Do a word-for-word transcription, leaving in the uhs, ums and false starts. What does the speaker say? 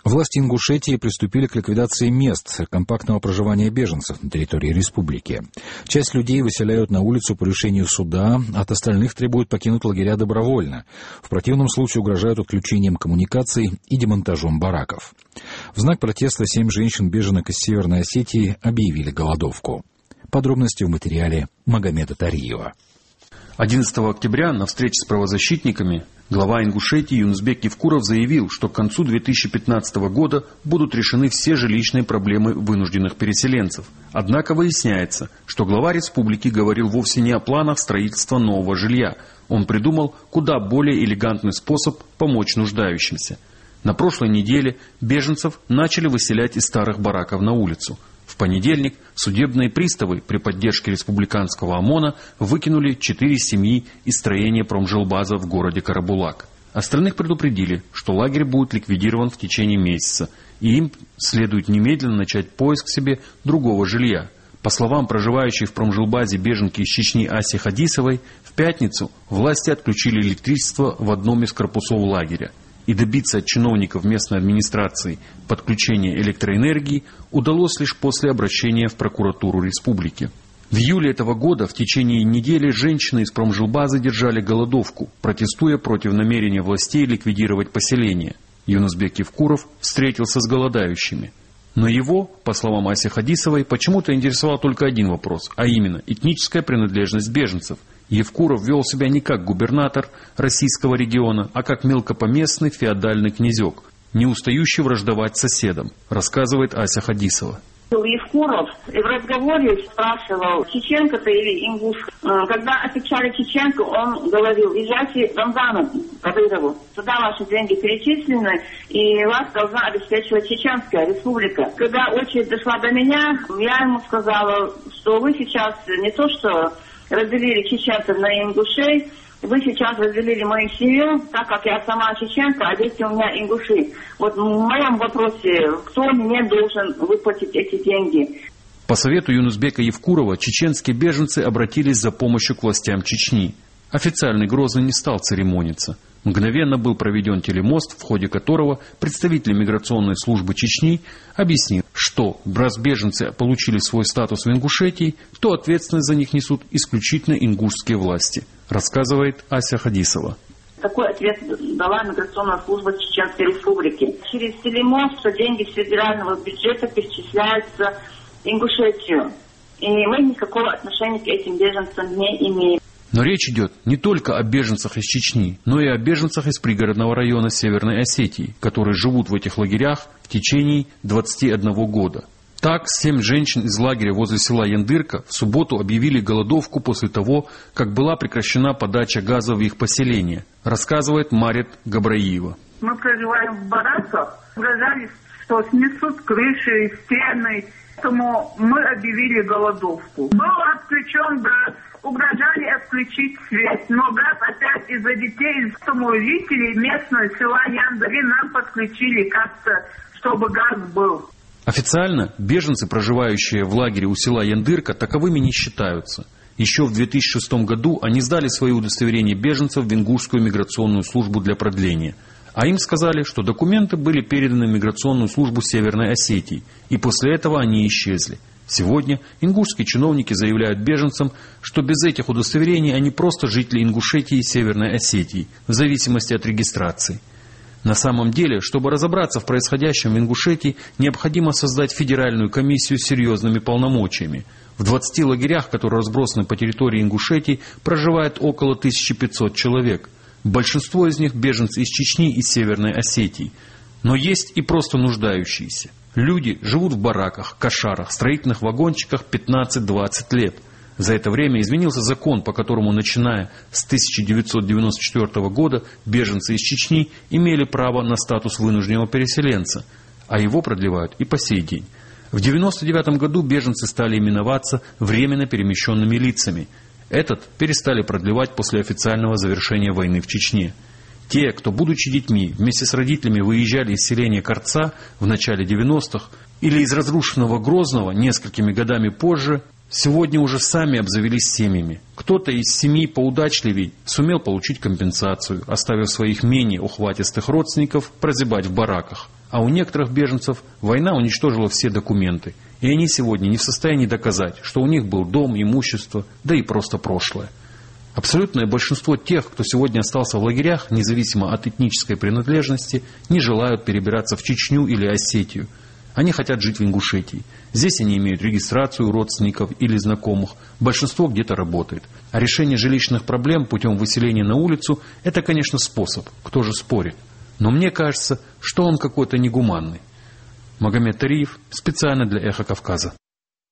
Власти Ингушетии приступили к ликвидации мест компактного проживания беженцев на территории республики. Часть людей выселяют на улицу по решению суда, от остальных требуют покинуть лагеря добровольно. В противном случае угрожают отключением коммуникаций и демонтажом бараков. В знак протеста семь женщин-беженок из Северной Осетии объявили голодовку. Подробности в материале Магомеда Тариева. одиннадцатого октября на встрече с правозащитниками глава Ингушетии Юнусбек Евкуров заявил, что к концу две тысячи пятнадцатого года будут решены все жилищные проблемы вынужденных переселенцев. Однако выясняется, что глава республики говорил вовсе не о планах строительства нового жилья. Он придумал куда более элегантный способ помочь нуждающимся. На прошлой неделе беженцев начали выселять из старых бараков на улицу. В понедельник судебные приставы при поддержке республиканского ОМОНа выкинули четыре семьи из строения промжилбаза в городе Карабулак. Остальных предупредили, что лагерь будет ликвидирован в течение месяца, и им следует немедленно начать поиск себе другого жилья. По словам проживающей в промжилбазе беженки из Чечни Аси Хадисовой, в пятницу власти отключили электричество в одном из корпусов лагеря. И добиться от чиновников местной администрации подключения электроэнергии удалось лишь после обращения в прокуратуру республики. В июле этого года в течение недели женщины из промжилбазы держали голодовку, протестуя против намерения властей ликвидировать поселение. Юнусбек Евкуров встретился с голодающими. Но его, по словам Аси Хадисовой, почему-то интересовал только один вопрос, а именно этническая принадлежность беженцев. Евкуров вел себя не как губернатор российского региона, а как мелкопоместный феодальный князек, не устающий враждовать соседам, рассказывает Ася Хадисова. Евкуров в разговоре спрашивал, чеченка ты или ингуш. Когда отвечали чеченка, он говорил, езжайте в Рамзану, Кадырову, туда ваши деньги перечислены, и вас должна обеспечивать Чеченская республика. Когда очередь дошла до меня, я ему сказала, что вы сейчас не то что разделили чеченцев на ингушей, вы сейчас разделили мою семью, так как я сама чеченка, а дети у меня ингуши. Вот в моем вопросе, кто мне должен выплатить эти деньги? По совету Юнусбека Евкурова, чеченские беженцы обратились за помощью к властям Чечни. Официальный Грозный не стал церемониться. Мгновенно был проведен телемост, в ходе которого представитель миграционной службы Чечни объяснил, что раз беженцы получили свой статус в Ингушетии, то ответственность за них несут исключительно ингушские власти, рассказывает Ася Хадисова. Такой ответ дала миграционная служба Чеченской республики. Через телемост деньги с федерального бюджета перечисляются в Ингушетию. И мы никакого отношения к этим беженцам не имеем. Но речь идет не только о беженцах из Чечни, но и о беженцах из пригородного района Северной Осетии, которые живут в этих лагерях в течение двадцати одного года. Так, семь женщин из лагеря возле села Яндырка в субботу объявили голодовку после того, как была прекращена подача газа в их поселение, рассказывает Марет Габраиева. Мы проживаем в бараках, угрожали, что снесут крыши, стены, поэтому мы объявили голодовку. Был отключен газ. Угрожали отключить свет, но газ опять из-за детей, поэтому жители местного села Яндыри нам подключили как-то, чтобы газ был. Официально беженцы, проживающие в лагере у села Яндырка, таковыми не считаются. Еще в две тысячи шестом году они сдали свои удостоверения беженцев в Ингушскую миграционную службу для продления. А им сказали, что документы были переданы в миграционную службу Северной Осетии, и после этого они исчезли. Сегодня ингушские чиновники заявляют беженцам, что без этих удостоверений они просто жители Ингушетии и Северной Осетии, в зависимости от регистрации. На самом деле, чтобы разобраться в происходящем в Ингушетии, необходимо создать федеральную комиссию с серьезными полномочиями. В двадцати лагерях, которые разбросаны по территории Ингушетии, проживает около тысячи пятисот человек. Большинство из них беженцы из Чечни и Северной Осетии. Но есть и просто нуждающиеся. Люди живут в бараках, кошарах, строительных вагончиках пятнадцать-двадцать лет. За это время изменился закон, по которому, начиная с тысяча девятьсот девяносто четвёртого года, беженцы из Чечни имели право на статус вынужденного переселенца, а его продлевают и по сей день. В девяносто девятом году беженцы стали именоваться временно перемещенными лицами. Этот перестали продлевать после официального завершения войны в Чечне. Те, кто, будучи детьми, вместе с родителями выезжали из селения Карца в начале девяностых или из разрушенного Грозного несколькими годами позже, сегодня уже сами обзавелись семьями. Кто-то из семей поудачливей сумел получить компенсацию, оставив своих менее ухватистых родственников прозябать в бараках. А у некоторых беженцев война уничтожила все документы, и они сегодня не в состоянии доказать, что у них был дом, имущество, да и просто прошлое. Абсолютное большинство тех, кто сегодня остался в лагерях, независимо от этнической принадлежности, не желают перебираться в Чечню или Осетию. Они хотят жить в Ингушетии. Здесь они имеют регистрацию у родственников или знакомых. Большинство где-то работает. А решение жилищных проблем путем выселения на улицу – это, конечно, способ. Кто же спорит? Но мне кажется, что он какой-то негуманный. Магомед Тариев специально для «Эхо Кавказа».